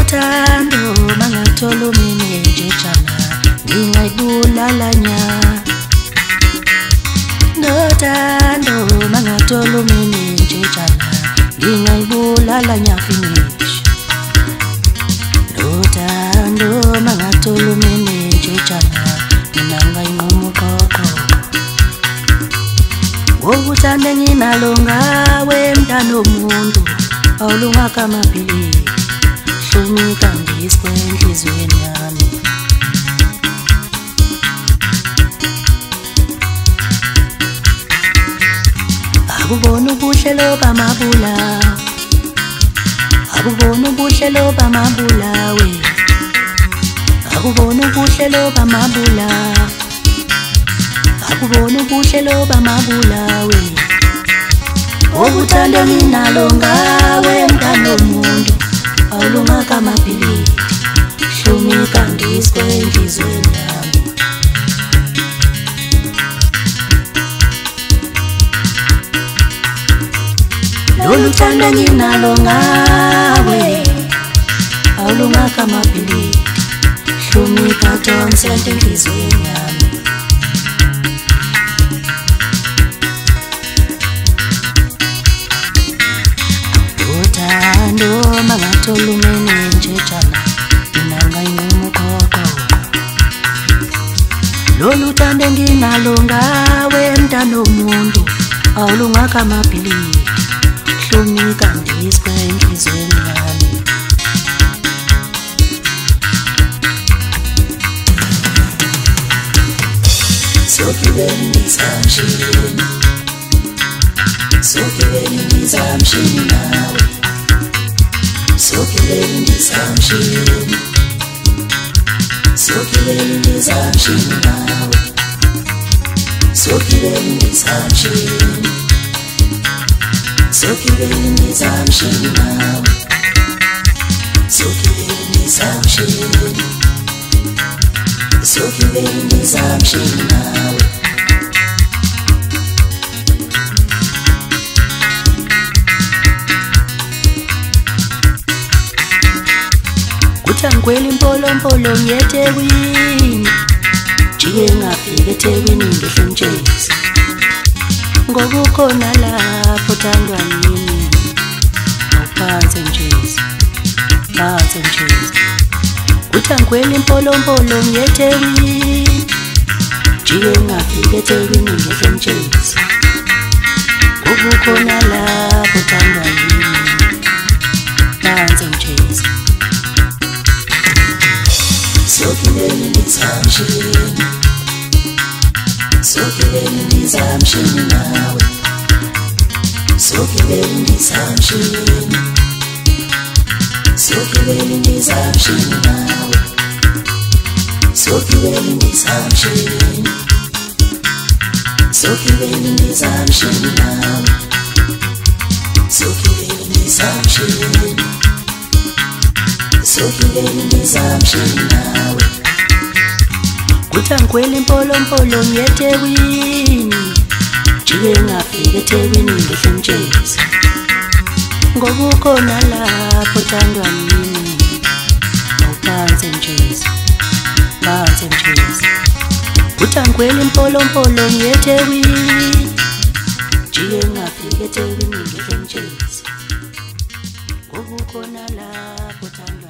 Nothando mangathola umini njejana ngingayibulala nya. Nothando mangathola umini njejana ngingayibulala nya finish. Nothando mangathola umini njejana mina ngayinquma uqoqo. Ngokuthanda nginalo ngawe mntana womuntu awulungaka amaphilisi. Hlumika ngiswe enhlizweni yami. Akubona ubuhle loba mabula. Akubona ubuhle loba mabula we. Akubona ubuhle loba mabula. Akubona ubuhle loba mabula we. Ngokuthanda nginalo ngawe mntana womuntu awulungaka amaphilisi. Hlumika ngiswe enhlizweni yami. Lolu thando nginalo ngawe awulungaka amaphilisi. Hlumika donse enhlizweni yami. Uthando mangathola umini njejana mina ngayinquma uqoqo. Lolu thando nginalo ngawe mntana womuntu awulungaka amaphilisi. Hlumika ngiswe enhlizweni yami. Sokibeni nizamshini. Sokibeni nizamshini nawe. Sokibeni nizamshini. Sokibeni nizamshini nawe. Sokibeni nizamshini. Sokibeni nizamshini nawe. Sokibeni nizamshini. Sokibeni nizamshini nawe. Ngweli mpolo ngeThekwini. Jike ngafika eThekwini ngehle mtshezi. Ngokukhona lapho thandwa yini. Awuphansi mtshezi. Phansi mtshezi. Ngweli mpolo ngeThekwini. Jike ngafika eThekwini ngehle mtshezi. Ngokukhona lapho thandwa yini. Phansi mtshezi. Sokibeni nizamshini. Sokibeni nizamshini nawe. Sokibeni nizamshini. Sokibeni nizamshini nawe. Sokibeni nizamshini. Sokibeni nizamshini nawe. Sokibeni nizamshini. Sokibeni nizamshini nawe. Ngweli mpolo ngeThekwini. Jike ngafika eThekwini ngehle mtshezi. Ngokukhona lapho thandwa yini. Awuphansi mtshezi. Phansi mtshezi. Ngweli mpolo ngeThekwini. Jike ngafika eThekwini ngehle mtshezi. Ngokukhona lapho thandwa